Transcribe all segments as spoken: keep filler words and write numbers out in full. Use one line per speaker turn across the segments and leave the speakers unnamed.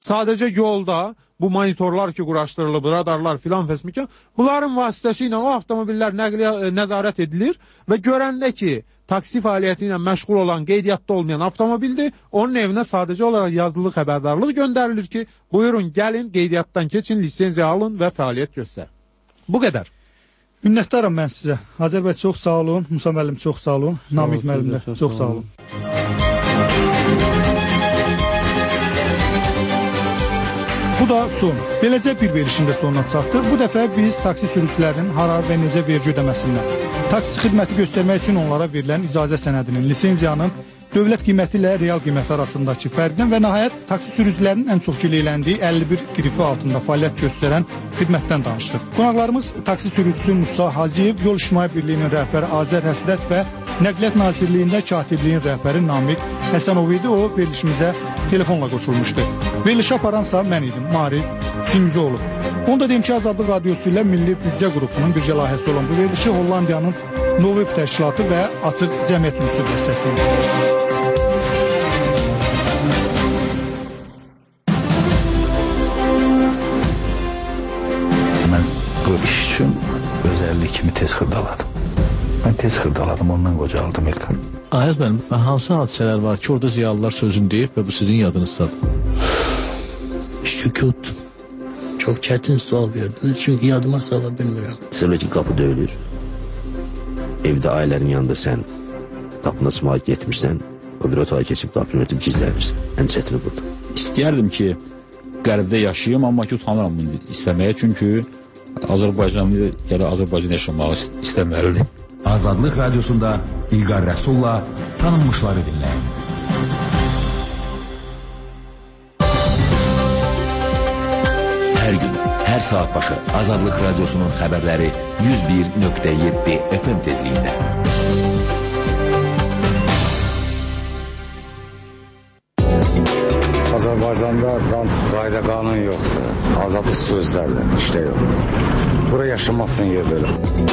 Sadəcə yolda bu monitorlar ki, quraşdırılıb, radarlar filan fəsmikən, bunların vasitəsi ilə o avtomobillər nəqliyyat nəzarət edilir və görəndə ki, taksi fəaliyyəti ilə məşğul olan, qeydiyyatda olmayan avtomobildir, onun evinə sadəcə olaraq yazılı xəbərdarlıq göndərilir ki, buyurun, gəlin, qeydiyyatdan keçin, lisenziya alın və fəaliyyət göstər. Bu qədər.
Minnətdaram mən sizə. Azərbəy çox sağ olun, Musa müəllim çox sağ olun, Namiq müəllim də çox sağ olun. Bu da son. Beləcə bir verişində sonuna çatdıq. Bu dəfə biz taksi sürücülərinin hara və necə vergi ödəməsindən, taksi xidməti göstərmək üçün onlara verilən icazə sənədinin, lisenziyanın dövlət qiyməti ilə real qiyməti arasındakı fərqdən və nəhayət taksi sürücülərinin ən çox gileyləndiyi əlli bir qrifi altında fəaliyyət göstərən xidmətdən danışdıq. Qonaqlarımız taksi sürücüsü Musa Hacıyev, Yol İctimai Birliyinin rəhbəri Azər Həsrət və Nəqliyyat Nazirliyində katibliyin rəhbəri Namiq Həsənov idi. O, verilişimizə telefonla qoşulmuşdu. Verilişi aparansa mən idim, Marif Singüzoğlu. Onu da deyim ki, Azadlıq Radiosu ilə Milli Büdcə qrupunun bircə layihəsi olan bu verilişi Hollandiyanın Novib təşkilatı və Açıq Cəmiyyət Müstəqil dəstəkləyir. Mən bu iş üçün özəllik kimi tez xırdaladım. Mən tez xırdaladım, ondan qocaldım İlkan.
Ayaz mənim, hansı hadisələr var ki, orada ziyalılar sözünü deyib və bu sizin yadınızdadır?
Sükut. Çok çetin sual verdiniz çünkü yadıma sala bilmiyorum.
Mesela ki kapı döyülür. Evde ailenin yanında sen kapına sımağık yetmişsen o bir otağa geçip kapını örtüp gizlenirsin. En çetini burada.
İstəyərdim ki, qərbdə yaşayayım, amma ki, utanıram bunu istəməyə. Çünki Azərbaycanlı gələ Azərbaycan yaşamağı istəməlidir.
Azadlıq Radiosunda İlqar Rəsulla tanınmışları dinləyin. Hər gün, hər saat başı Azadlıq Radiosunun xəbərləri yüz bir nöqtə yeddi F M tezliyində.
Azərbaycanda qayda qanun yoxdur. Azadlıq sözlərlə işdə yox. Bura yaşamasın yer belə.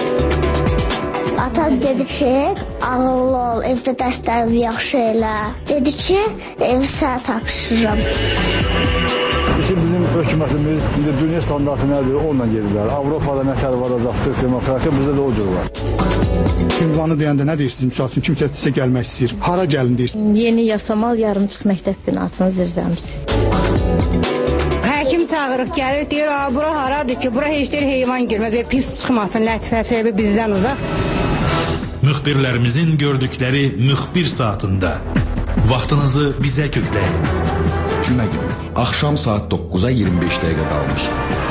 Atam dedi ki, ağıllı ol, evdə dərslərimi yaxşı elə. Dedi ki, evi sənə tapşırıram.
Bizim hökumətimiz dünya standartı nədir, onunla gedirlər. Avropada nətər varacaqdır, demokratiya, bizdə də o cür var.
Ünvanı deyəndə nə deyirsiniz? Misal üçün, kimsə sizə gəlmək istəyir. Hara gəlin deyirsiniz?
Yeni Yasamal yarımçıq məktəb binasının zirzəmisi.
Həkim çağırıq, gəlir, deyir, bura haradır ki, bura heç deyir heyvan girməz və pis çıxmasın, lətifəsi bizdən uzaq.
Müxbirlərimizin gördükləri müxbir saatında vaxtınızı bizə kökləyin.
Cümə günü, axşam saat doqquza iyirmi beş dəqiqə qalmış.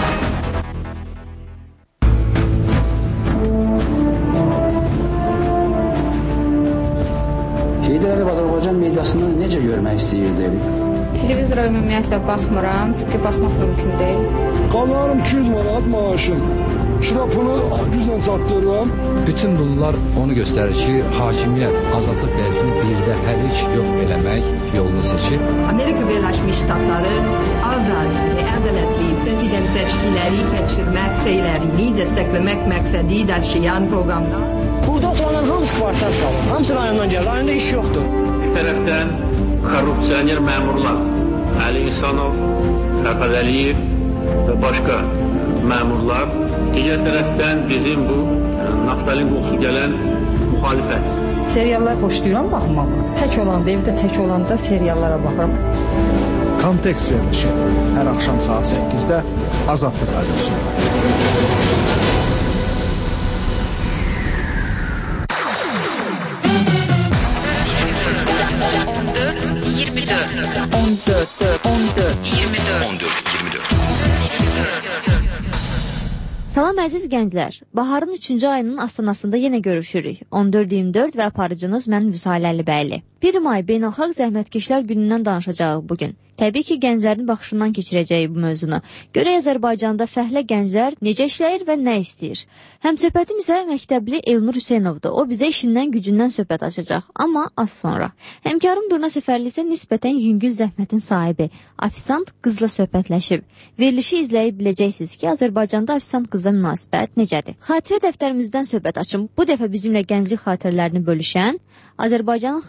Heydər Əliyev Azərbaycan mediasını necə görmək istəyirdi?
Televizora ümumiyyətlə baxmıram, çünki baxmaq mümkün deyil.
Qazanırım iki yüz manat maaşım. Şirapını güclə çatdırıram.
Bütün bunlar onu göstərir ki, hakimiyyət azadlıq dəyəsini birdə hər iş yox eləmək yolunu seçir.
Amerika Birləşmiş Ştatları azad və ədalətli prezident seçkiləri keçirmək seylərini dəstəkləmək məqsədi daşıyan proqramda.
Burada oturanlar hamısı kvartal qalır. Hamısı rayondan gəlir. Rayonda iş yoxdur.
Bir tərəfdən korrupsioner məmurlar Əli İhsanov, Fərhad Əliyev və başqa məmurlar. Digər tərəfdən bizim bu naftalin qoxusu gələn müxalifət.
Seriallar xoşlayıram baxmağı. Tək olanda, evdə tək olanda seriallara baxıram.
Kontekst verilişi hər axşam saat səkkizdə Azadlıq Radiosunda.
on dörd iyirmi dörd on dörd on dörd iyirmi dörd on dörd iyirmi dörd
Salam əziz gənclər, baharın üçüncü ayının astanasında yenə görüşürük. on dörd iyirmi dörd və aparıcınız mən Vüsal Əlibəyli. bir may Beynəlxalq Zəhmətkeşlər günündən danışacağıq bugün. Təbii ki, gənclərin baxışından keçirəcəyik bu mövzunu. Görək Azərbaycanda fəhlə gənclər necə işləyir və nə istəyir? Həmsöhbətim isə məktəbli Elnur Hüseynovdur. O bizə işindən, gücündən söhbət açacaq, amma az sonra. Həmkarım Durna Səfərli isə nisbətən yüngül zəhmətin sahibi, afisant qızla söhbətləşib. Verilişi izləyib biləcəksiniz ki, Azərbaycanda afisant qızla münasibət necədir? Xatirə dəftərimizdən söhbət açım. Bu dəfə bizimlə gənclik xatirələrini bölüşən Azərbaycanın xalq artisti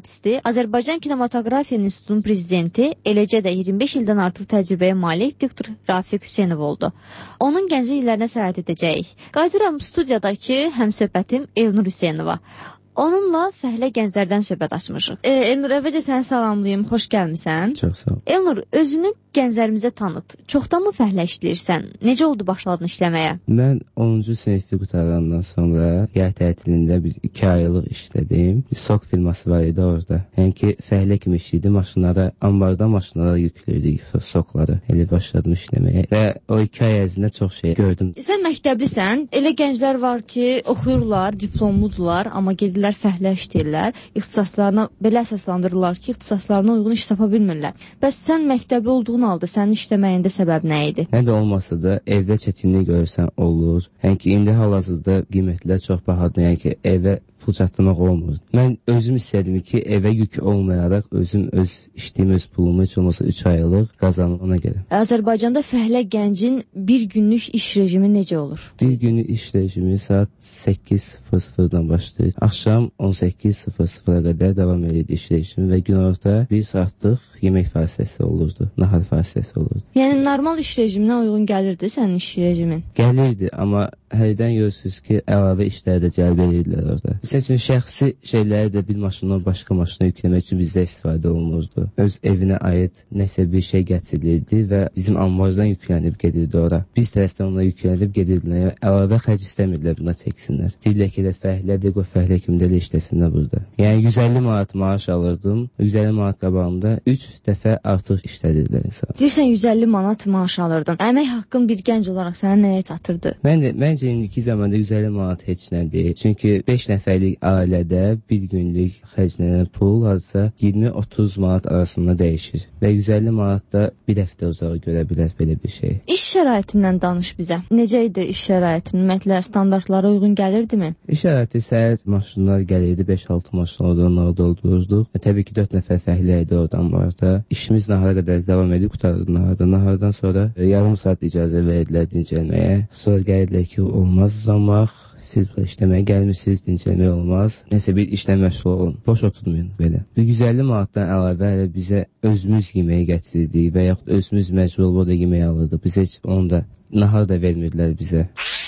artisti, Azərbaycan Kinematografiya İnstitutunun prezidenti, eləcə də iyirmi beş ildən artıq təcrübəyə malik diktor Rafiq Hüseynov oldu. Onun gənclik illərinə səyahət edəcəyik. Qayıdıram studiyadakı həmsöhbətim Elnur Hüseynova. Onunla fəhlə gənclərdən söhbət açmışıq. E, Elnur, əvvəlcə səni salamlayım, xoş gəlmisən.
Çox sağ ol.
Elnur, özünü gənclərimizə tanıt. Çoxdan mı fəhlə işləyirsən? Necə oldu başladın işləməyə?
Mən onuncu sinifli qutarandan sonra yay tətilində bir iki aylıq işlədim. Bir sok firması var idi orada. Yəni ki, fəhlə kimi işləyirdim. Maşınlara, ambardan maşınlara yüklüydük sokları. Elə başladım işləməyə və o iki ay ərzində çox şey gördüm.
Sən məktəblisən, elə gənclər var ki, oxuyurlar, diplomludular, amma gedirlər fəhlə işləyirlər. İxtisaslarına belə əsaslandırırlar ki, ixtisaslarına uyğun iş tapa bilmirlər. Bəs sən məktəbli olduğun aldı, sənin işləməyində səbəb nə idi?
Nə də olmasa da evdə çətinlik görürsən olur. Yəni ki, indi hal-hazırda qiymətlər çox bahadır. Yəni ki, evə pul çatdırmaq olmur. Mən özüm istədim ki, evə yük olmayaraq özüm öz işləyim, öz pulumu heç olmasa üç aylıq qazanım ona görə.
Azərbaycanda fəhlə gəncin bir günlük iş rejimi necə olur?
Bir günlük iş rejimi saat səkkiz sıfır sıfırdan başlayır. Axşam on səkkiz sıfır sıfıra qədər davam edirdi iş rejimi və günorta bir saatlıq yemək fasiləsi olurdu, nahar fasiləsi olurdu.
Yəni normal iş rejiminə uyğun gəlirdi sənin iş rejimin?
Gəlirdi, amma hərdən görürsünüz ki, əlavə işləri də cəlb edirlər orada. Məsəl üçün, şəxsi şeyləri də bir maşından başqa maşına yükləmək üçün bizdə istifadə olunurdu. Öz evinə aid nəsə bir şey gətirilirdi və bizim ambardan yüklənib gedirdi ora. Biz tərəfdən ona yüklənib gedirdilər. Əlavə xərc istəmirlər, buna çəksinlər. Deyirlər ki, fəhlədir, o fəhlə kimi də işləsinlər burada. Yəni, yüz əlli manat maaş alırdım. yüz əlli manat qabağımda üç dəfə artıq işlədirlər insan.
Deyirsən, yüz əlli manat maaş alırdın. Əmək haqqın bir gənc olaraq sənə nəyə çatırdı?
Mən də, məncə indiki zamanda yüz əlli manat heç nədir. Çünki beş nəfərlik ailədə bir günlük xərclənən pul hardasa iyirmi otuz manat arasında dəyişir. Və yüz əlli manat da bir həftə uzağı görə bilər belə bir şey.
İş şəraitindən danış bizə. Necə idi iş şəraiti? Ümumiyyətlə standartlara uyğun gəlirdimi?
İş şəraiti səhər maşınlar gəlirdi, beş altı maşın oradan doldururduq. Və təbii ki, dörd nəfər fəhlə idi oradan vardı. İşimiz nahara qədər davam edib qutardı naharda. Nahardan sonra e, yarım saat icazə verdilər dincəlməyə. Sonra gəldilər ki, olmaz uzamaq. Siz işləməyə gəlmişsiniz, dincəlmək olmaz. Nəsə bir işlə məşğul olun. Boş oturmayın belə. yüz əlli manatdan əlavə hələ bizə özümüz yeməyi gətirirdik və yaxud özümüz məcbur olub da yeməyi alırdıq. Biz heç onu da nahar da vermirdilər bizə.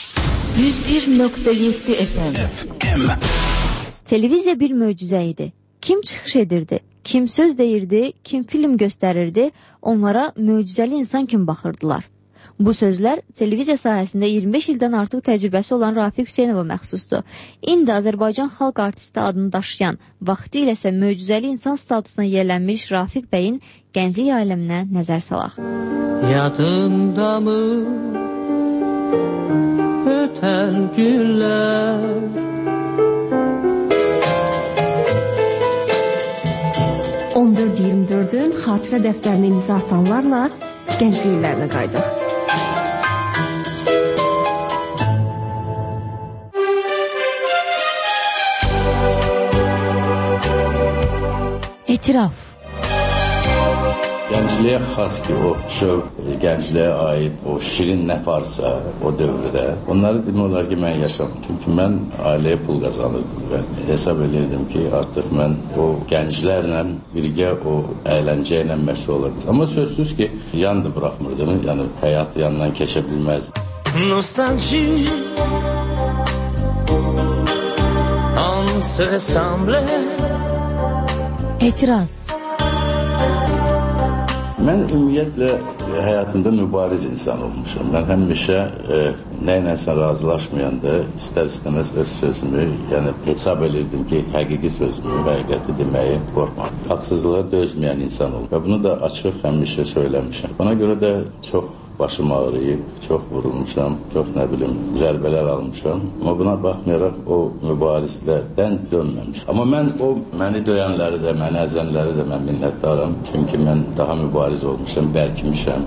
yüz bir nöqtə yeddi F M. Televiziya bir möcüzə idi. Kim çıxış edirdi? Kim söz deyirdi? Kim film göstərirdi? Onlara möcüzəli insan kimi baxırdılar. Bu sözlər televiziya sahəsində iyirmi beş ildən artıq təcrübəsi olan Rafiq Hüseynova məxsusdur. İndi Azərbaycan xalq artisti adını daşıyan, vaxtı iləsə möcüzəli insan statusuna yerlənmiş Rafiq bəyin gənclik aləminə nəzər salaq.
Yadımdamı ötən günlər,
on dörd iyirmi dördün xatirə dəftərini imza atanlarla gənclik illərinə qaydıq.
İtiraf.
Gəncliyə xas ki, o şövq, gəncliyə aid o şirin nə varsa o dövrdə, onları demək olar ki, mən yaşadım. Çünki mən ailəyə pul qazanırdım və hesab edirdim ki, artıq mən o gənclərlə birgə o əyləncə ilə məşğul olabilirim. Amma sözsüz ki, yan da buraxmırdım, yəni həyat yanından keçə bilməz.
Nostalgie on se ressemble.
Etiraz.
Mən ümumiyyətlə həyatımda mübariz insan olmuşam. Mən həmişə e, nə ilə razılaşmayanda istər-istəməz öz sözümü, yəni hesab edirdim ki, həqiqi sözümü, həqiqəti deməyi qorxmam. Haqsızlığa dözməyən insan olum. Və bunu da açıq həmişə söyləmişəm. Buna görə də çox başım ağrıyıb, çox vurulmuşam, çox nə bilim zərbələr almışam. Amma buna baxmayaraq o mübarizədən dönməmişəm. Amma mən o məni döyənləri də, məni əzənləri də mən minnətdaram. Çünki mən daha mübariz olmuşam, bərkimişəm.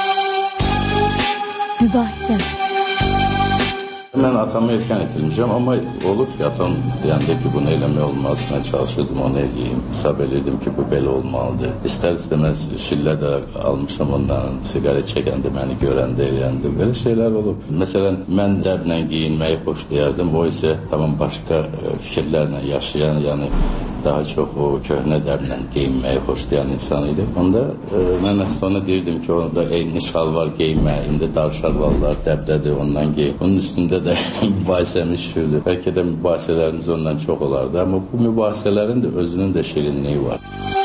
Mübahisə.
Mən atamı erkən itirmişəm, amma olub ki, atam deyəndə ki, bunu eləmək olmaz, mən çalışırdım, onu eləyim. Hesab edirdim ki, bu belə olmalıdır. İstər-istəməz şillə də almışam ondan, sigaret çəkəndə, məni görəndə, eləyəndə, belə şeylər olub. Məsələn, mən dəblə giyinməyi xoşlayardım, o isə tamam başqa fikirlərlə yaşayan, yəni daha çox o köhnə dəblə geyinməyi xoşlayan insan idi. Onda e, mən sonra deyirdim ki, orada eyni şalvar geyinmə, indi dar şalvarlar dəbdədir, ondan giyin. Bunun üstündə də mübahisəmiz şürdür. Bəlkə də mübahisələrimiz ondan çox olardı, amma bu mübahisələrin də özünün də şirinliyi var.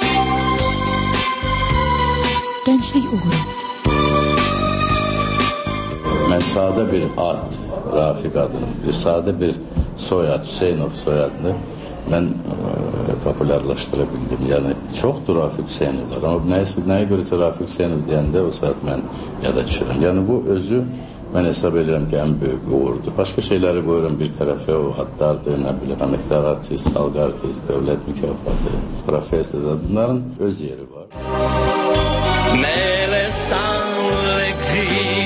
Gənclik uğuru.
Mən sadə bir ad, Rafiq adını, bir sadə bir soyad, Hüseynov soyadını mən e, popularlaşdıra bildim. Yəni, çoxdur Rafiq Hüseynovlar, amma nəyə, nəyə görəcə Rafiq Hüseynov deyəndə o saat mən yada düşürəm. Yəni, bu özü mən hesab edirəm ki, ən böyük uğurdur. Başqa şeyləri qoyuram bir tərəfə, o adlardır, nə biləm, əməkdar artist, xalq artist, dövlət mükafatı, professor, bunların öz yeri var.
Mele sanlegri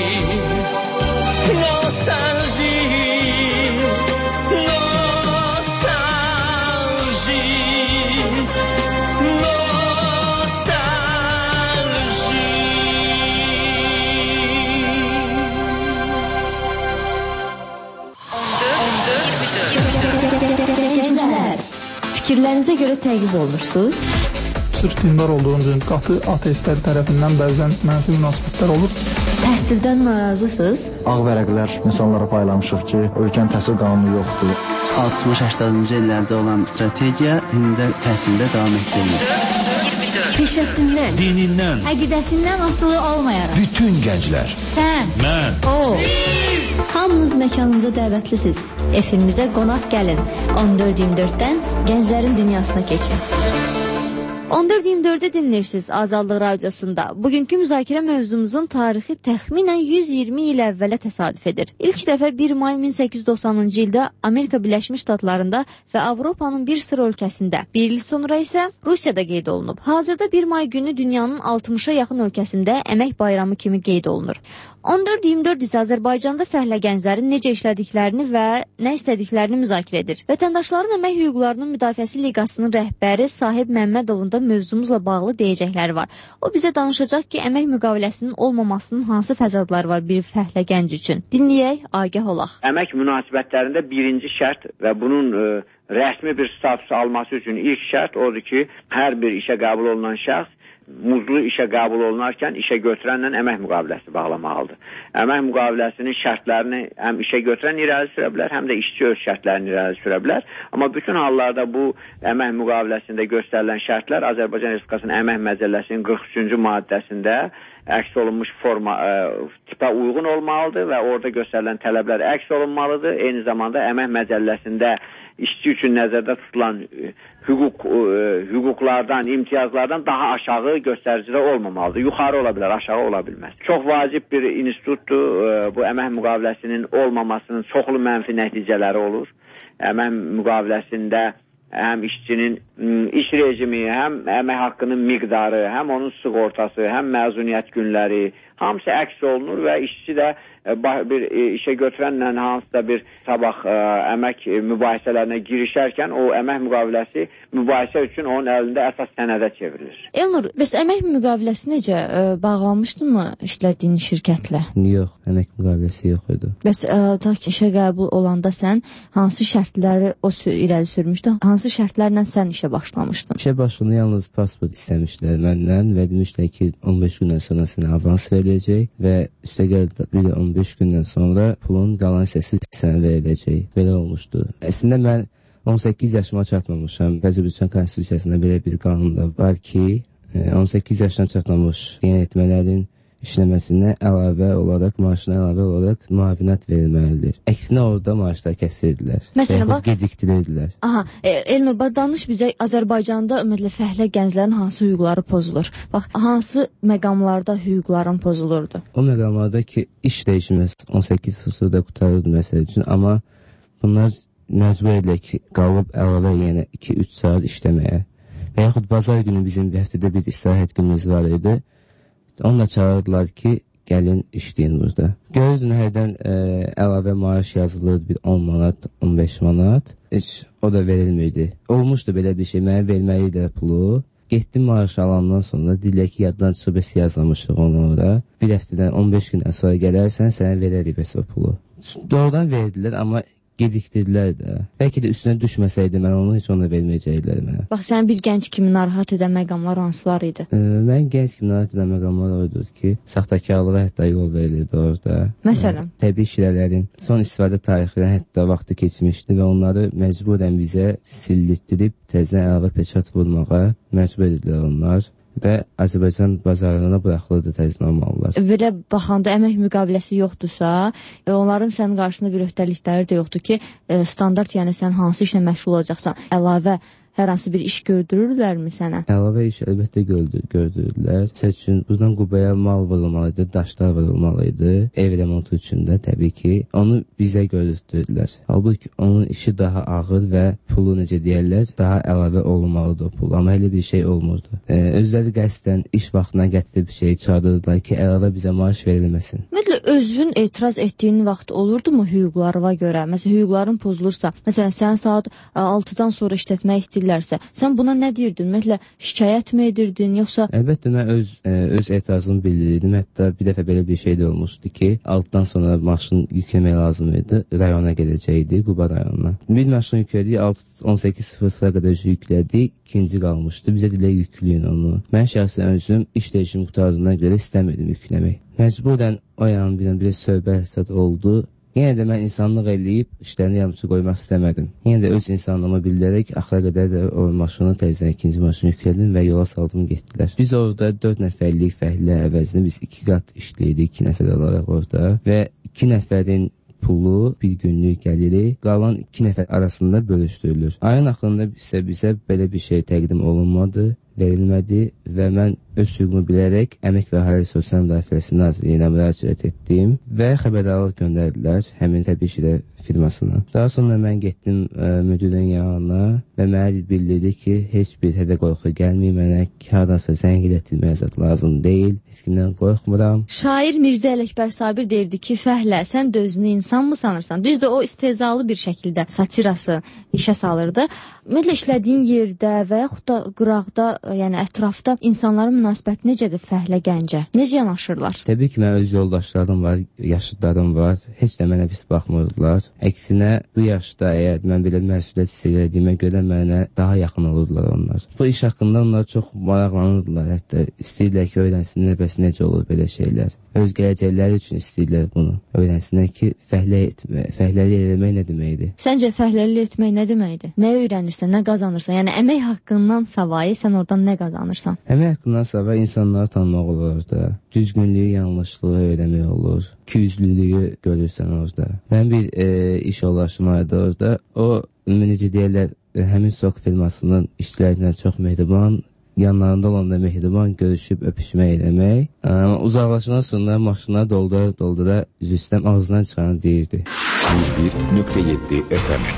Fikirlərinizə görə təqib olunursunuz?
Sırf dindar olduğunuz qatı ateistlər tərəfindən bəzən mənfi münasibətlər olur.
Təhsildən narazısınız?
Ağ vərəqlər insanlara paylamışıq ki, ölkənin təhsil qanunu yoxdur.
altmış səksəninci illərdə olan strategiya indi təhsildə davam etdirilir.
Peşəsindən,
dinindən,
əqidəsindən asılı olmayaraq.
Bütün gənclər.
Sən,
mən,
o. Hamınız məkanımıza dəvətlisiniz. Efimizə qonaq gəlin. on dörd iyirmi dörddən gənclərin dünyasına keçin. on dörd iyirmi dördü dinləyirsiniz Azadlıq Radiosunda. Bugünkü müzakirə mövzumuzun tarixi təxminən yüz iyirmi il əvvələ təsadüf edir. İlk dəfə bir may min səkkiz yüz doxsanıncı ildə Amerika Birləşmiş Ştatlarında və Avropanın bir sıra ölkəsində, bir il sonra isə Rusiyada qeyd olunub. Hazırda bir may günü dünyanın altmışa yaxın ölkəsində əmək bayramı kimi qeyd olunur. on dörd iyirmi dörd isə Azərbaycanda fəhlə gənclərin necə işlədiklərini və nə istədiklərini müzakirə edir. Vətəndaşların əmək hüquqlarının müdafiəsi liqasının rəhbəri Sahib Məmmədovun da mövzumuzla bağlı deyəcəkləri var. O bizə danışacaq ki, əmək müqaviləsinin olmamasının hansı fəsadları var bir fəhlə gənc üçün. Dinləyək, agah olaq.
Əmək münasibətlərində birinci şərt və bunun ə, rəsmi bir status alması üçün ilk şərt odur ki, hər bir işə qəbul olunan şəxs muzlu işə qəbul olunarkən işə götürənlə əmək müqaviləsi bağlamalıdır. Əmək müqaviləsinin şərtlərini həm işə götürən irəli sürə bilər, həm də işçi öz şərtlərini irəli sürə bilər. Amma bütün hallarda bu əmək müqaviləsində göstərilən şərtlər Azərbaycan Respublikasının Əmək Məcəlləsinin qırx üçüncü maddəsində əks olunmuş forma ə, tipə uyğun olmalıdır və orada göstərilən tələblər əks olunmalıdır. Eyni zamanda Əmək Məcəlləsində işçi üçün nəzərdə tutulan ə, hüquq ə, hüquqlardan, imtiyazlardan daha aşağı göstəricidə olmamalıdır. Yuxarı ola bilər, aşağı ola bilməz. Çox vacib bir institutdur. Ə, bu əmək müqaviləsinin olmamasının çoxlu mənfi nəticələri olur. Əmək müqaviləsində həm işçinin iş rejimi, həm əmək haqqının miqdarı, həm onun sığortası, həm məzuniyyət günləri hamısı əks olunur və işçi də bir işə götürənlə hansısa bir sabah ə, əmək mübahisələrinə girişərkən o əmək müqaviləsi mübahisə üçün onun əlində əsas sənədə çevrilir.
Elnur, bəs əmək müqaviləsi necə ə, bağlanmışdınmı işlədiyin şirkətlə?
Yox, əmək müqaviləsi yox idi.
Bəs ə, ta ki işə qəbul olanda sən hansı şərtləri o irəli sürmüşdün? Hansı şərtlərlə sən işə başlamışdın?
İşə başladı yalnız pasport istəmişlər məndən və demişlər ki, on beş gündən sonra sənə avans veriləcək və üstəgəl bir də on beş gündən sonra pulun qalan hissəsi sənə veriləcək. Belə olmuşdu. Əslində mən on səkkiz yaşıma çatmamışam. Azərbaycan Konstitusiyasında belə bir qanun da var ki, on səkkiz yaşına çatmamış yeniyetmələrin işləməsinə əlavə olaraq, maaşına əlavə olaraq müavinət verilməlidir. Əksinə orada maaşlar kəsirdilər.
Məsələn, bax,
gecikdirirdilər.
Aha, e, Elnur, bax, danış bizə Azərbaycanda ümumiyyətlə fəhlə gənclərin hansı hüquqları pozulur? Bax, hansı məqamlarda hüquqların pozulurdu?
O məqamlarda ki, iş dəyişməz on səkkiz fısurda qutarırdı məsələ üçün, amma bunlar məcbur edilir ki, qalıb əlavə yenə iki üç saat işləməyə. Və yaxud bazar günü bizim həftədə bir istirahət günümüz var idi. Onunla çağırdılar ki, gəlin işləyin burada. Görürdün, hərdən ə, əlavə maaş yazılırdı, bir on manat, on beş manat. Heç o da verilmirdi. Olmuşdu belə bir şey, mənə verməliydi pulu. Getdim maaş alandan sonra, deyirlər ki, yaddan çıxıb bəs yazlamışıq onu orada. Bir həftədən on beş gündən sonra gələrsən, sənə verərik bəs o pulu. Doğrudan verdilər, amma gedikdirdilər də. Bəlkə də üstünə düşməsəydi mən onu heç ona verməyəcəkdilər mənə.
Bax, sən bir gənc kimi narahat edən məqamlar hansılar idi?
E, mən gənc kimi narahat edən məqamlar oydu ki, saxtakarlığa hətta yol verilirdi orada.
Məsələn?
E, təbii şirələrin son istifadə tarixləri hətta vaxtı keçmişdi və onları məcburən bizə sildirtdirib təzədən əlavə peçat vurmağa məcbur edildilər onlar. Və Azərbaycan bazarlarına buraxılırdı təzmin olmalılar.
Belə baxanda əmək müqaviləsi yoxdursa, e, onların sənin qarşısında bir öhdəlikləri də yoxdur ki, e, standart, yəni sən hansı işlə məşğul olacaqsan, əlavə hər hansı bir iş gördürürlərmi sənə?
Əlavə iş əlbəttə gördürürlər. Səs üçün buradan Qubaya mal vurulmalıydı, daşlar vurulmalıydı, ev remontu üçün də təbii ki, onu bizə gördürdürdülər. Halbuki onun işi daha ağır və pulu necə deyərlər, daha əlavə olmalıdır o pul, amma elə bir şey olmurdu. Ee, özləri qəsdən iş vaxtına gətirib şeyi çağırırdılar ki, əlavə bizə maaş verilməsin.
Ümumiyyətlə, özün etiraz etdiyin vaxt olurdu mu hüquqlarına görə? Məsələn, hüquqların pozulursa, məsələn, sən saat altıdan sonra işlətmək istəyirlərsə, sən buna nə deyirdin? Ümumiyyətlə, şikayət mi edirdin, yoxsa?
Əlbəttə, mən öz, ə, öz etirazımı bildirirdim. Hətta bir dəfə belə bir şey də olmuşdu ki, altıdan sonra maşın yükləmək lazım idi, rayona gedəcəkdi, Quba rayonuna. Bir maşın yüklədik, on səkkiz sıfır sıfıra qədər yüklədik, ikinci qalmışdı. Bizə dilə yüklüyün onu. Mən şəxsən özüm iş rejimi qutardığından görə istəmirdim yükləmək. Məcburən o yan bir, bir söhbət oldu. Yenə də mən insanlıq eləyib işlərini yarımçı qoymaq istəmədim. Yenə də öz insanlığımı bildirərək axıra qədər də o maşını təzdən ikinci maşını yüklədim və yola saldım getdilər. Biz orada dörd nəfərlik fəhlə əvəzini biz iki qat işləydik, iki nəfər olaraq orada və iki nəfərin pulu bir günlük gəliri qalan iki nəfər arasında bölüşdürülür. Ayın axırında isə bizə belə bir şey təqdim olunmadı, verilmədi və mən öz hüququmu bilərək Əmək və Əhali Sosial Müdafiəsi Nazirliyinə müraciət etdim və xəbərdarlıq göndərdilər həmin təbii şirə firmasına. Daha sonra mən getdim ə, müdirin yanına və mənə bildirdi ki, heç bir hədə qorxu gəlməyib mənə, hardansa zəng elətilməyə zət lazım deyil, heç kimdən qorxmuram.
Şair Mirzə Ələkbər Sabir deyirdi ki, fəhlə, sən də özünü insan mı sanırsan? Düzdür, o istezalı bir şəkildə satirası işə salırdı. Ümumiyyətlə, işlədiyin yerdə və yaxud da qıraqda, yəni ətrafda insanların münasibəti necədir fəhlə gəncə? Necə yanaşırlar?
Təbii ki, mən öz yoldaşlarım var, yaşıdlarım var. Heç də mənə pis baxmırdılar. Əksinə, bu yaşda əgər mən belə məsuliyyət hiss edildiyimə görə mənə daha yaxın olurdular onlar. Bu iş haqqında onlar çox maraqlanırdılar. Hətta istəyirlər ki, öyrənsinlər bəs necə olur belə şeylər. Öz gələcəkləri üçün istəyirlər bunu. Öyrənsinlər ki, fəhlə etmək, fəhləli eləmək nə deməkdir?
Səncə fəhləli etmək nə deməkdir? Nə öyrənirsən, nə qazanırsan? Yəni əmək haqqından savayı sən oradan nə qazanırsan?
Əmək haqqından savayı insanları tanımaq olur orada. Düzgünlüyü, yanlışlığı öyrənmək olur. İkiyüzlülüyü görürsən orada. Mən bir e, iş yoldaşım vardı orada. O, necə deyirlər, həmin sok firmasının işçilərindən çox mehriban, yanlarında olanda mehriban görüşüb öpüşmək eləmək. Amma uzaqlaşandan sonra maşına doldura doldura üzüstəm ağzından çıxanı deyirdi.
yüz bir nöqtə yeddi F M.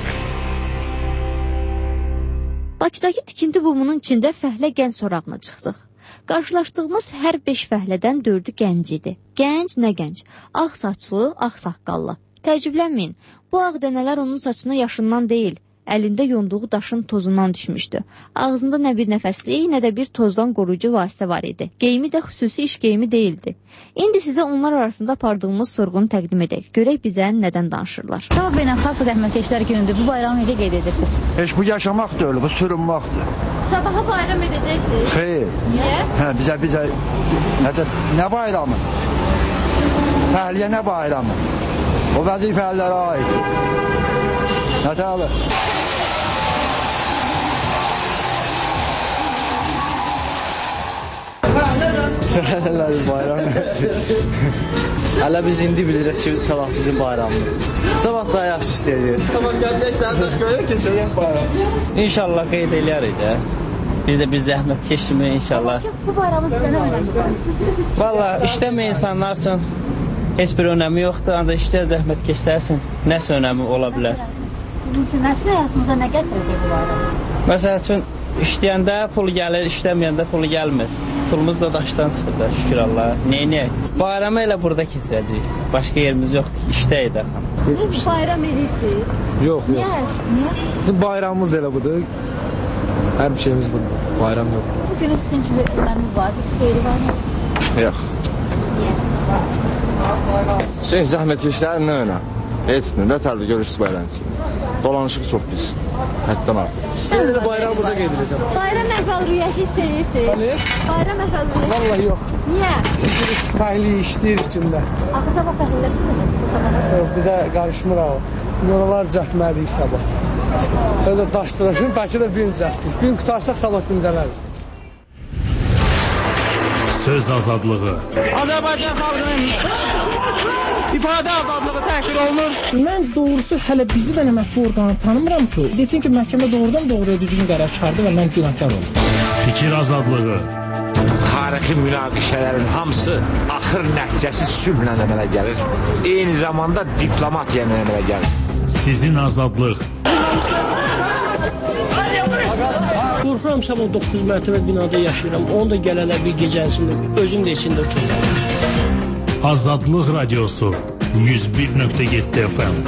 Bakıdakı tikinti bumunun içində fəhlə gənc sorağına çıxdıq. Qarşılaşdığımız hər beş fəhlədən dördü gənc idi. Gənc nə gənc? Ağ saçlı, ağ saqqallı. Təəccüblənməyin, bu ağ dənələr onun saçına yaşından deyil, əlində yonduğu daşın tozundan düşmüşdü. Ağzında nə bir nəfəslik, nə də bir tozdan qoruyucu vasitə var idi. Geyimi də xüsusi iş geyimi deyildi. İndi sizə onlar arasında apardığımız sorğunu təqdim edək. Görək bizə nədən danışırlar.
Sabah beynəlxalq zəhmətkeşlər günüdür. Bu bayramı necə qeyd edirsiniz?
Heç bu yaşamaq deyil, bu sürünməkdir.
Sabaha bayram edəcəksiniz?
Xeyr.
Niyə?
Hə, bizə bizə nə, nə bayramı? Fəhliyə nə bayramı? O vəzifələrə aiddir. Nə təələ?
Bayram Hələ biz indi bilirik ki, sabah bizim bayramımız. Sabah daha yaxşı istəyəcək.
Sabah gəl beş dənə daş qoyaq keçəcək bayram.
İnşallah qeyd eləyərik də. Biz də bir zəhmət keçimi inşallah.
Bu bayramın sizə nə önəmi?
Valla işləmə insanlar üçün heç bir önəmi yoxdur, ancaq işləyə zəhmət keçsəsin, nəsə önəmi ola bilər.
Sizin üçün nəsə həyatınıza nə gətirəcək bu bayram?
Məsəl üçün işləyəndə pul gəlir, işləməyəndə pulu gəlmir. Pulumuz da daşdan çıxır da, şükür Allah. Neynəyək? Bayramı elə burada keçirəcəyik. Başqa yerimiz yoxdur ki, işdəyik də.
Siz bayram edirsiniz?
Yox, yox.
Niyə? Niyə?
Bayramımız elə budur. Hər bir şeyimiz budur. Bayram yox.
Bu günün sizin üçün bir önəmi var, bir xeyri var mı?
Yox. Şey, zəhmətkeşlərin nə önəm?
Heç nə, nə tərdir görürsünüz bayramçı. Dolanışıq çox pis. Həddən artıq pis.
Elə bayram burada qeyd edəcəm.
Bayram əhval-ruhiyyəsi hiss edirsiniz? Bayram əhval-ruhiyyəsi.
Vallahi yox.
Niyə?
Çünki fəhli işləyir gündə.
Axı sabah fəhlilə bilmirsiniz?
Yox, bizə qarışmır o. Biz oralar düzəltməliyik sabah. Özə daşdırışın, bəlkə də bir gün düzəltdik. Bir gün qutarsaq sabah dincələrik.
Söz azadlığı.
Azərbaycan xalqının ifadə azadlığı təhqir olunur. Mən doğrusu hələ bizi də əməkli orqanı tanımıram ki, desin ki, məhkəmə doğrudan doğruya düzgün qərar çıxardı və mən günahkar oldum.
Fikir azadlığı.
Tarixi münaqişələrin hamısı axır nəticəsi sülhlə əmələ gəlir. Eyni zamanda diplomatiya ilə əmələ gəlir.
Sizin azadlıq.
Qorxuram sabah doqquz mərtəbə binada yaşayıram. Onu da gələnə bir gecənsində özüm də içində uçurum.
Azadlıq Radiosu yüz bir nöqtə yeddi F M.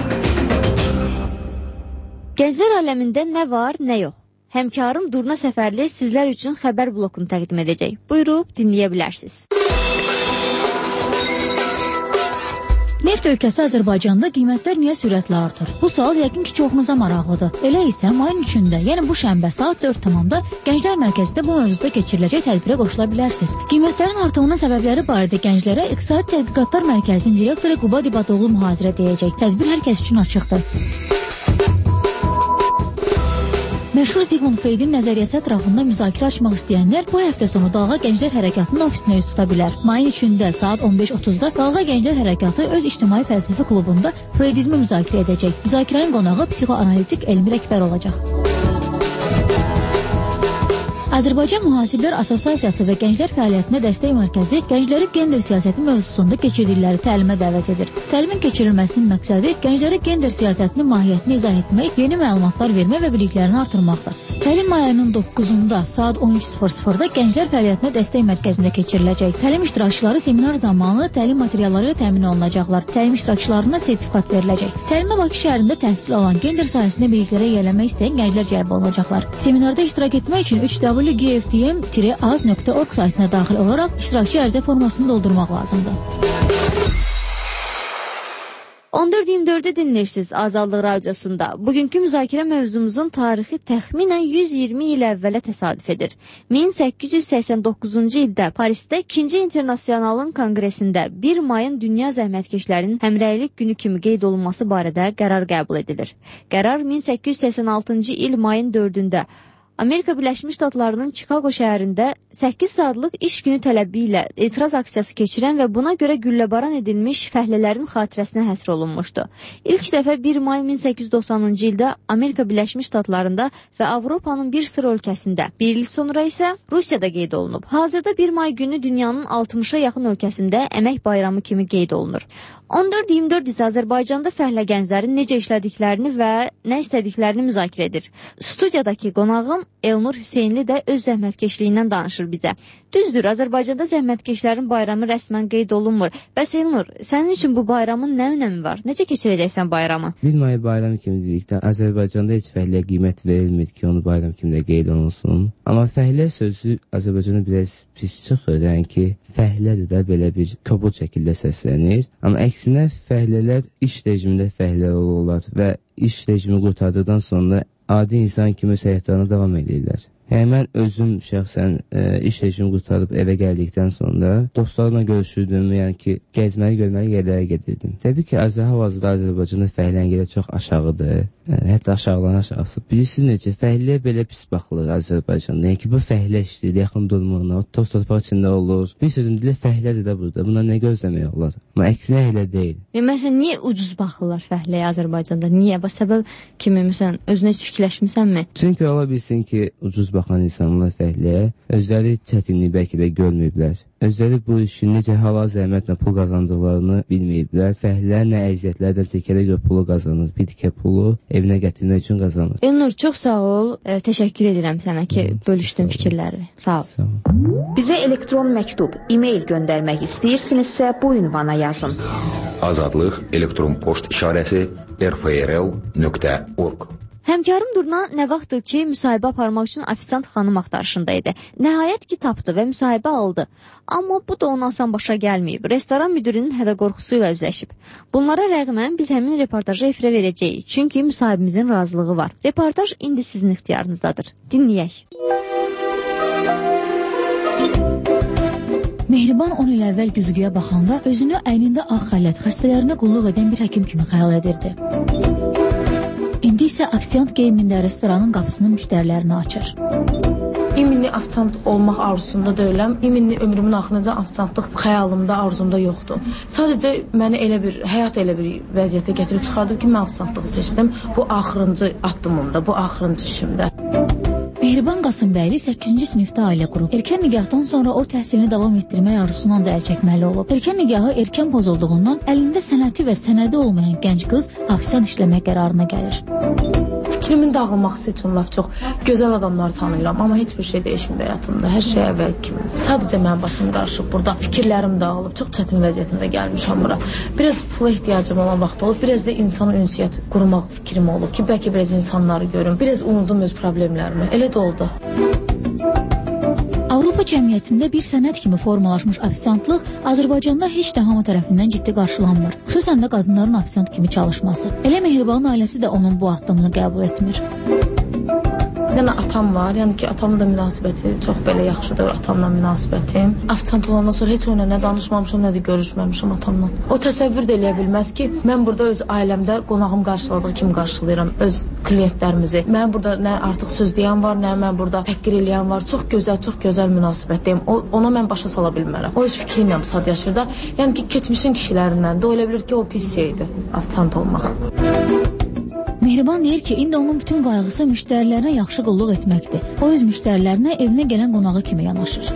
Gənclər aləmində nə var, nə yox. Həmkarım Durna Səfərli sizlər üçün xəbər blokunu təqdim edəcək. Buyurub dinləyə bilərsiniz.
Neft ölkəsi Azərbaycanda qiymətlər niyə sürətlə artır? Bu sual yəqin ki, çoxunuza maraqlıdır. Elə isə mayın üçündə, yəni bu şənbə saat dörd tamamda Gənclər Mərkəzində bu mövzuda keçiriləcək tədbirə qoşula bilərsiniz. Qiymətlərin artımının səbəbləri barədə gənclərə İqtisadi Tədqiqatlar Mərkəzinin direktoru Quba Dibatoğlu mühazirə deyəcək. Tədbir hər kəs üçün açıqdır. Məşhur Zigmund Freydin nəzəriyyəsi ətrafında müzakirə açmaq istəyənlər bu həftə sonu Dalğa Gənclər Hərəkatının ofisinə üz tuta bilər. Mayın üçündə saat on beş otuzda Dalğa Gənclər Hərəkatı öz ictimai fəlsəfi klubunda Freydizmi müzakirə edəcək. Müzakirənin qonağı psixoanalitik Elmir Əkbər olacaq. Azərbaycan Mühasiblər Assosiasiyası və Gənclər Fəaliyyətinə Dəstək Mərkəzi gəncləri gender siyasəti mövzusunda keçirdikləri təlimə dəvət edir. Təlimin keçirilməsinin məqsədi gənclərə gender siyasətinin mahiyyətini izah etmək, yeni məlumatlar vermək və biliklərini artırmaqdır. Təlim ayının doqquzunda saat on üç sıfır sıfırda Gənclər Fəaliyyətinə Dəstək Mərkəzində keçiriləcək. Təlim iştirakçıları seminar zamanı təlim materialları ilə təmin olunacaqlar. Təlim iştirakçılarına sertifikat veriləcək. Təlimə Bakı şəhərində təhsil alan gender sahəsində biliklərə yiyələnmək istəyən gənclər cəlb olunacaqlar. Seminarda iştirak etmək üçün üç w g f d m a z nöqtə org saytına daxil olaraq iştirakçı ərizə formasını doldurmaq lazımdır.
on dörd iyirmi dördü dinləyirsiniz Azadlıq Radiosunda. Bugünkü müzakirə mövzumuzun tarixi təxminən yüz iyirmi il əvvələ təsadüf edir. min səkkiz yüz səksən doqquzuncu ildə Parisdə ikinci internasionalın konqresində bir mayın dünya zəhmətkeşlərinin həmrəylik günü kimi qeyd olunması barədə qərar qəbul edilir. Qərar min səkkiz yüz səksən altıncı il mayın dördündə Amerika Birləşmiş Ştatlarının Chicago şəhərində səkkiz saatlıq iş günü tələbi ilə etiraz aksiyası keçirən və buna görə gülləbaran edilmiş fəhlələrin xatirəsinə həsr olunmuşdu. İlk dəfə bir may min səkkiz yüz doxsanıncı ildə Amerika Birləşmiş Ştatlarında və Avropanın bir sıra ölkəsində, bir il sonra isə Rusiyada qeyd olunub. Hazırda bir may günü dünyanın altmışa yaxın ölkəsində əmək bayramı kimi qeyd olunur. on dörd iyirmi dörd isə Azərbaycanda fəhlə gənclərin necə işlədiklərini və nə istədiklərini müzakirə edir. Studiyadakı qonağım Elnur Hüseynli də öz zəhmətkeşliyindən danışır bizə. Düzdür, Azərbaycanda zəhmətkeşlərin bayramı rəsmən qeyd olunmur. Bəs Elnur, sənin üçün bu bayramın nə önəmi var? Necə keçirəcəksən bayramı?
Bir may bayramı kimi dedikdə Azərbaycanda heç fəhliyə qiymət verilmir ki, onu bayram kimi də qeyd olunsun. Amma fəhlə sözü Azərbaycanda biraz pis çıxır, yəni ki, fəhlədir də belə bir kobud şəkildə səslənir. Amma əksinə fəhlələr iş rejimində fəhlə olurlar və iş rejimi qurtardıqdan sonra adi insan kimi öz həyatlarına davam edirlər. Yəni, mən özüm şəxsən e, iş rejimi qurtarıb evə gəldikdən sonra dostlarımla görüşürdüm, yəni ki, gəzməli, görməli yerlərə gedirdim. Təbii ki, hal-hazırda Azərbaycanda fəhlənin yeri çox aşağıdır, e, hətta aşağılan aşağısı. Bilirsiniz necə, fəhliyə belə pis baxılır Azərbaycanda. Yəni ki, bu fəhlə işdir, yaxın durmağına, o toz torpaq içində olur. Bir sözün dilə fəhlədir də burada, buna nə gözləmək olar? Amma əksinə elə deyil.
E, məsələn, niyə ucuz baxırlar fəhləyə Azərbaycanda? Niyə? Bu səbəb kimi, məsələn, özünə heç fikirləşmisənmi?
Çünki ola bilsin ki, ucuz baxan insanlar fəhliyə özləri çətinliyi bəlkə də görməyiblər. Özləri bu işin necə hala zəhmətlə pul qazandıqlarını bilməyiblər. Fəhlər nə əziyyətlərdən çəkərək o pulu qazanır. Bir tikə pulu evinə gətirmək üçün qazanır.
Elnur, çox sağ ol. E, təşəkkür edirəm sənə ki, bölüşdün fikirləri. Sağ ol. Sağ ol.
Bizə elektron məktub, e-mail göndərmək istəyirsinizsə bu ünvana yazın.
Azadlıq elektron poçt işarəsi r f r l nöqtə org.
Həmkarım Durna nə vaxtdır ki, müsahibə aparmaq üçün ofisant xanım axtarışındaydı. Nəhayət ki, tapdı və müsahibə aldı. Amma bu da ona asan başa gəlməyib. Restoran müdürünün hədə qorxusu ilə üzləşib. Bunlara rəğmən biz həmin reportajı efirə verəcəyik. Çünki müsahibimizin razılığı var. Reportaj indi sizin ixtiyarınızdadır. Dinləyək.
Mehriban on il əvvəl güzgüyə baxanda özünü əynində ağ xələt xəstələrinə qulluq edən bir həkim kimi xəyal edirdi. İndi isə ofisiant geyimində restoranın qapısını müştərilərinə açır.
İminli ofisiant olmaq arzusunda deyiləm. İminli ömrümün axırıncə ofisantlıq xəyalımda, arzumda yoxdur. Sadəcə məni elə bir, həyat elə bir vəziyyətə gətirib çıxardım ki, mən ofisantlığı seçdim. Bu axırıncı addımımda, bu axırıncı işimdə.
Mehriban Qasımbəyli səkkizinci sinifdə ailə qurub. Erkən nigahdan sonra o təhsilini davam etdirmək arzusundan da əl çəkməli olub. Erkən nigahı erkən pozulduğundan əlində sənəti və sənədi olmayan gənc qız ofisiant işləmək qərarına gəlir.
Fikrimin dağılması üçün lap çox gözəl adamlar tanıyıram, amma heç bir şey dəyişmir həyatımda. Hər şey əvvəl kimi. Sadəcə mənim başım qarışıb burada. Fikirlərim dağılıb, çox çətin vəziyyətində gəlmişəm bura. Biraz pula ehtiyacım olan vaxt olub, biraz da insan ünsiyyət qurmaq fikrim olub ki, bəlkə biraz insanları görüm, biraz unudum öz problemlərimi. Elə də oldu.
Avropa cəmiyyətində bir sənət kimi formalaşmış ofisiantlıq Azərbaycanda heç də hamı tərəfindən ciddi qarşılanmır. Xüsusən də qadınların ofisiant kimi çalışması. Elə Mehribanın ailəsi də onun bu addımını qəbul etmir.
Yəni atam var, yəni ki, atamın da münasibəti çox belə yaxşıdır, atamla münasibətim. Ofisiant olandan sonra heç onunla nə danışmamışam, nə də görüşməmişəm atamla. O təsəvvür də eləyə bilməz ki, mən burada öz ailəmdə qonağım qarşıladığı kimi qarşılayıram öz klientlərimizi. Mən burada nə artıq söz deyən var, nə mən burada təhqir eləyən var. Çox gözəl, çox gözəl münasibətdəyim. O, ona mən başa sala bilmərəm. O öz fikri ilə sad yaşır da. Yəni ki, keçmişin kişilərindən də o elə bilir ki, o pis şeydir, ofisiant olmaq.
Mehriban deyir ki, indi onun bütün qayğısı müştərilərinə yaxşı qulluq etməkdir. O öz müştərilərinə evinə gələn qonağı kimi yanaşır.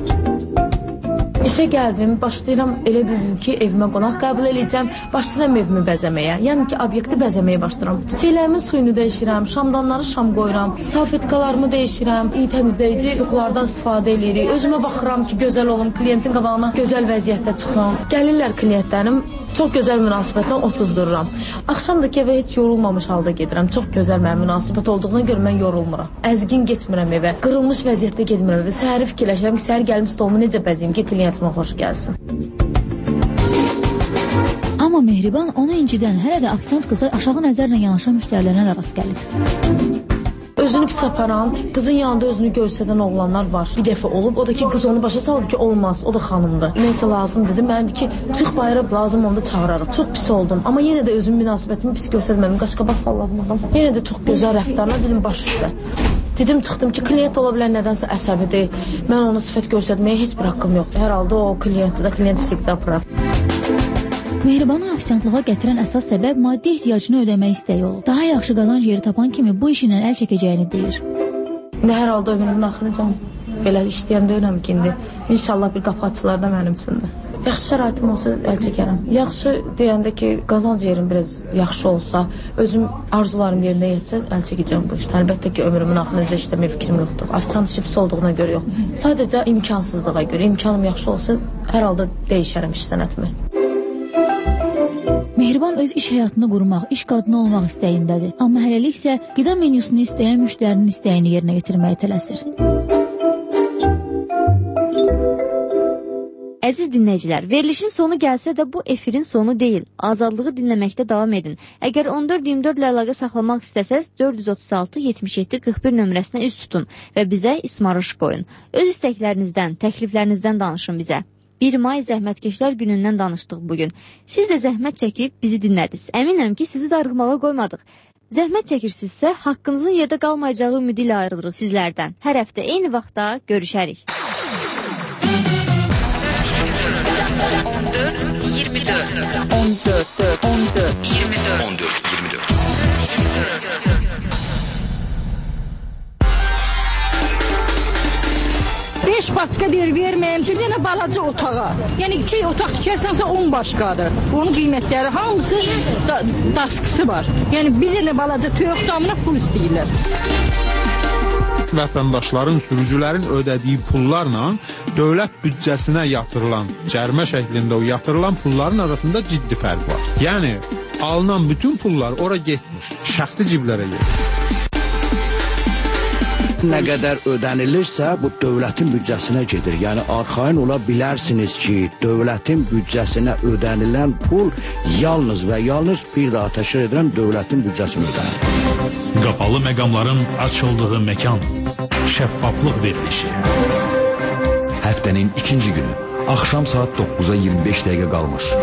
İşə gəldim, başlayıram elə bildim ki, evimə qonaq qəbul edəcəm, başlayıram evimi bəzəməyə. Yəni ki, obyekti bəzəməyə başlayıram. Çiçəklərimin suyunu dəyişirəm, şamdanları şam qoyuram, salfetkalarımı dəyişirəm, iyi təmizləyici yuxulardan istifadə edirik. Özümə baxıram ki, gözəl olum, klientin qabağına gözəl vəziyyətdə çıxım. Gəlirlər klientlərim, çox gözəl münasibətlə otuzdururam. Axşam da ki, evə heç yorulmamış halda gedirəm. Çox gözəl mənim münasibət olduğuna görə mən yorulmuram. Əzgin getmirəm evə, qırılmış vəziyyətdə getmirəm evə. Səhəri fikirləşirəm ki, səhər gəlmiş stolumu necə bəzəyim ki, klientimə xoş gəlsin.
Amma Mehriban onu incidən, hələ də ofisiant qıza aşağı nəzərlə yanaşan müştərilərinə də rast gəlib.
Özünü pis aparan, qızın yanında özünü göstərən oğlanlar var. Bir dəfə olub, o da ki, qız onu başa salıb ki, olmaz, o da xanımdır. Neysə lazım dedim, mən dedi ki, çıx bayıra, lazım onu da çağırarıq. Çox pis oldum, amma yenə də özümün münasibətimi pis göstərmədim, qaşqabaq salladım. Yenə də çox gözəl rəftarlar dedim, baş üstə. Dedim, çıxdım ki, klient ola bilən nədənsə əsəbidir. Mən ona sifət göstərməyə heç bir haqqım yoxdur. Hər halda o klientdə də klient psikdə aparar.
Mehribanı ofisiantlığa gətirən əsas səbəb maddi ehtiyacını ödəmək istəyi olub. Daha yaxşı qazanc yeri tapan kimi bu işinlə əl çəkəcəyini deyir.
Nə hər halda ömrümün axırıncam belə işləyən deyiləm ki, indi inşallah bir qapı açılar da mənim üçündür. Yaxşı şəraitim olsa əl çəkərəm. Yaxşı deyəndə ki, qazanc yerim biraz yaxşı olsa, özüm arzularım yerinə yetsə, əl çəkəcəm bu işdə. Əlbəttə ki, ömrümün axırıncə işləməyə fikrim yoxdur. Ofisiant işi pis olduğuna görə yox. Sadəcə imkansızlığa görə, imkanım yaxşı olsa, hər halda dəyişərəm iş sənətimi.
Mehriban öz iş həyatını qurmaq, iş qadını olmaq istəyindədir. Amma hələlik isə qida menyusunu istəyən müştərinin istəyini yerinə yetirməyə tələsir.
Əziz dinləyicilər, verilişin sonu gəlsə də bu efirin sonu deyil. Azadlığı dinləməkdə davam edin. Əgər on dörd iyirmi dörd ilə əlaqə saxlamaq istəsəz, dörd yüz otuz altı yetmiş yeddi qırx bir nömrəsinə üz tutun və bizə ismarış qoyun. Öz istəklərinizdən, təkliflərinizdən danışın bizə. bir may Zəhmətkeşlər günündən danışdıq bugün. Siz də zəhmət çəkib bizi dinlədiniz. Əminəm ki, sizi darıqmağa qoymadıq. Zəhmət çəkirsinizsə, haqqınızın yerdə qalmayacağı ümidi ilə ayrılırıq sizlərdən. Hər həftə eyni vaxtda görüşərik.
on dörd iyirmi dörd on dörd on dörd iyirmi dörd
on dörd iyirmi dörd
beş başqa deyir verməyəm ki, yenə balaca otağa. Yəni iki otaq tikərsənsə on başqadır. Onun qiymətləri hamısı da, daskısı var. Yəni bir dənə balaca toyuq damına pul istəyirlər.
Vətəndaşların, sürücülərin ödədiyi pullarla dövlət büdcəsinə yatırılan, cərimə şəklində o yatırılan pulların arasında ciddi fərq var. Yəni alınan bütün pullar ora getmiş, şəxsi ciblərə getmiş.
nə qədər ödənilirsə, bu dövlətin büdcəsinə gedir. Yəni arxayın ola bilərsiniz ki, dövlətin büdcəsinə ödənilən pul yalnız və yalnız bir daha təkrar edirəm, dövlətin büdcəsinə ödənir.
Qapalı məqamların açıldığı məkan, şəffaflıq verilişi.
Həftənin ikinci günü, axşam saat doqquza iyirmi beş dəqiqə qalmış.